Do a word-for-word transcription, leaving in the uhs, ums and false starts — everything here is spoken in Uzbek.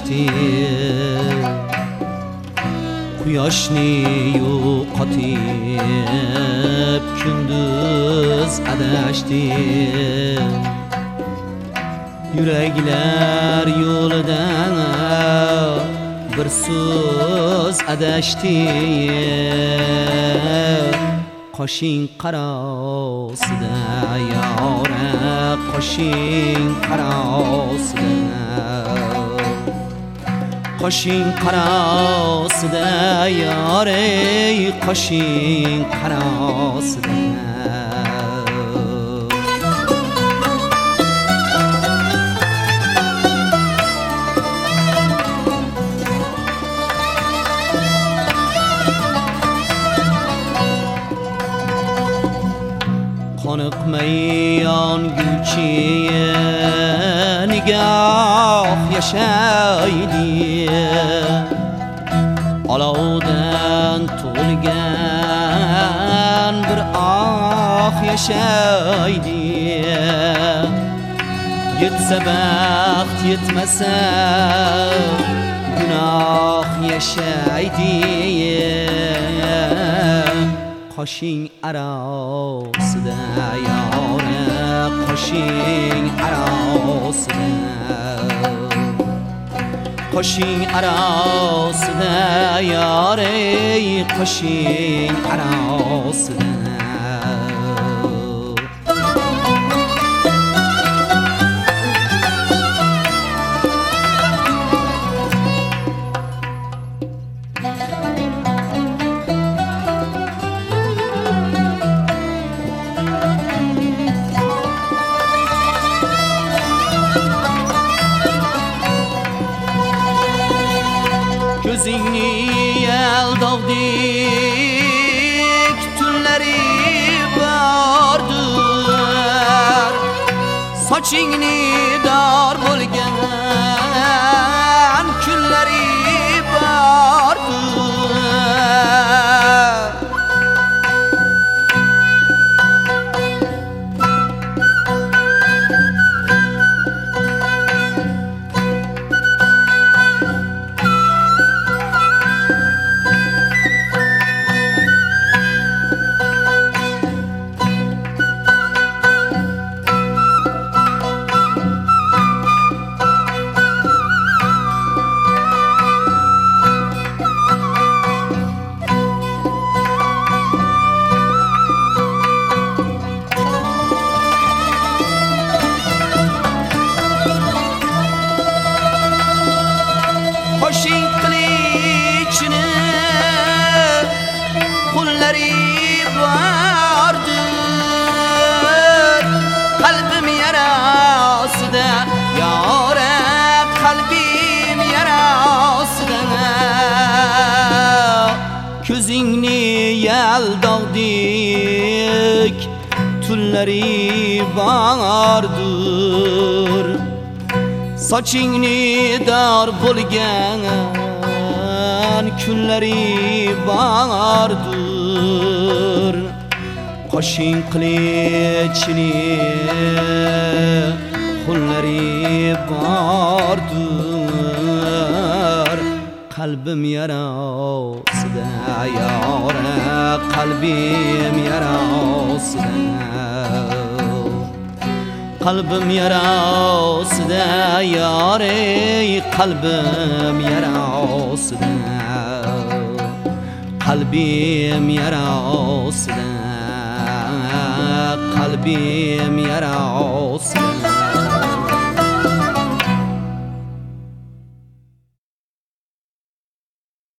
adashdi, quyoshni yo'qotib kunduz adashdi. Yürekler yo'lidan bir so'z adashdi. Qoshing qarosida yora, qoshing qarosida, qoshing qarosida yora, qoshing qarosida. Qoniqmay yonguvchi nigoh yashaydi, olovdan to'lgan bir ah yashaydi. Yetsa baxt, yetmasa gunoh yashaydi. Qoshing arosida yora, qoshing arosida, qoshing arosida yora, qoshing arosida. Ko'zingni yaldog'dik tunlari bordir, sochingni dor bo'lgan kunlari bordir. Qo'shing qilichini qo'llari bordir, qalbim yarasida yora, qalbim yarasida. Ko'zingni yaldog'dik tunlari bordir, sochingni dor bo'lgan kunlari bordir. Qoshing qilichli qo'llari bordir, qalbim yarasida yora, qalbim yarasida, qalbim yarasida yora, qalbim yarasida, qalbim yarasida, qalbim yarasida.